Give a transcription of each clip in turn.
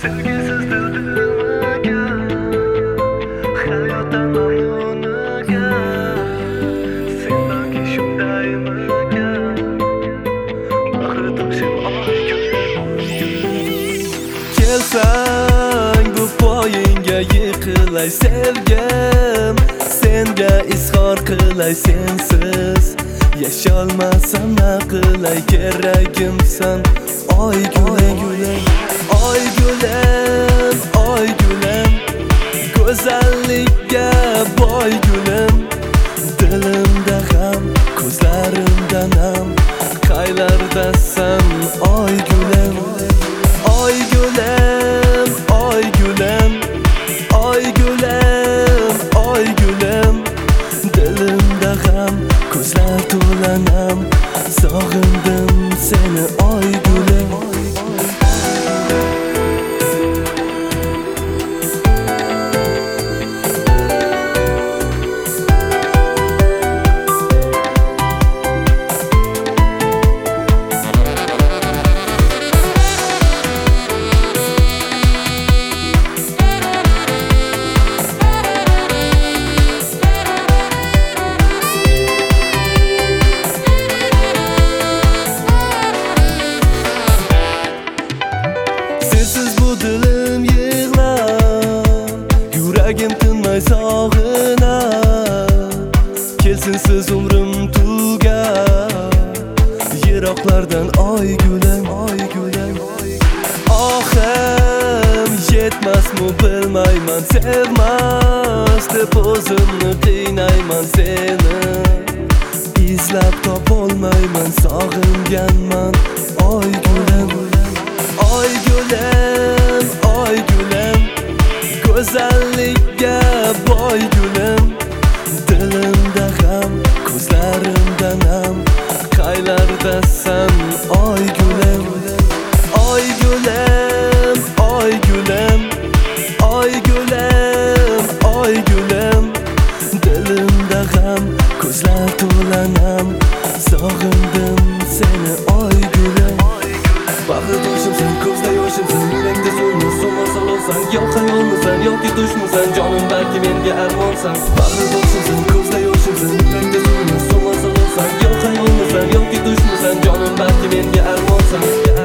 Sevgisiz dildimagan hayotdan mamnunagan sen balki shundaymikan bahri toshib oy kelsang bu poyingga yiqilay sevgim senga izhor qilay sensiz yasholmasam na qilay keragimsan oy gulim oy gulim oy gulim go'zallikka boy gulim dilimda g'am ko'zlarimda nam qaylardasan oy gulim oy gulim oy gulim oy gulim oy gulim dilimda g'am ko'zlar to'la nam sog'indim seni oy gulim Sensiz bu dilim yig'lar yuragim tinmay sog'inar kelsinsiz umrim tugar yiroqlardan oy gulim ohim yetmasmi bilmayman sevmas deb o'zimni qiynayman seni izlab topolmayman sog'inganman oy gulim oy gulim oy gulim go'zallikka boy gulim dilimda g'am ko'zlarimda nam qaylardasan oy gulim oy gulim oy gulim oy gulim oy gulim dilimda g'am ko'zlar to'la nam sog'indim seni oy gulim bahri toshimsan ko'zda yoshimsan yurakda so'yma so'masa olsan yo xayolmisan yoki tushmisan jonim balki menga armonsan bahri toshimsan ko'zda yoshimsan yurakda so'yma so'masa olsan yo xayolmisan yoki tushmisan jonim balki menga armonsan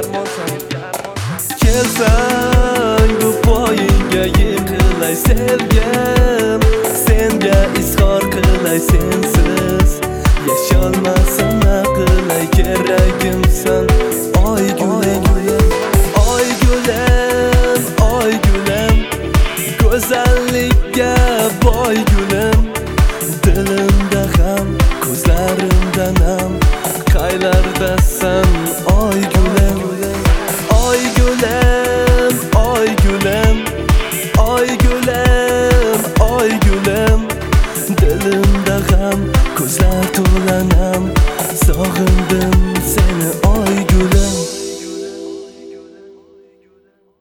kelsang bu poyingga yiqilay sevgim senga izhor qilay sensiz yasholmasam na qilay keragimsan oy gulim oy gulim oy gulim go'zallikka boy gulim dilimda g'am ko'zlarimda nam qaylardasan oy gulim oy gulim oy gulim oy gulim oy gulim dilimda g'am ko'zlar to'la nam sog'indim seni oy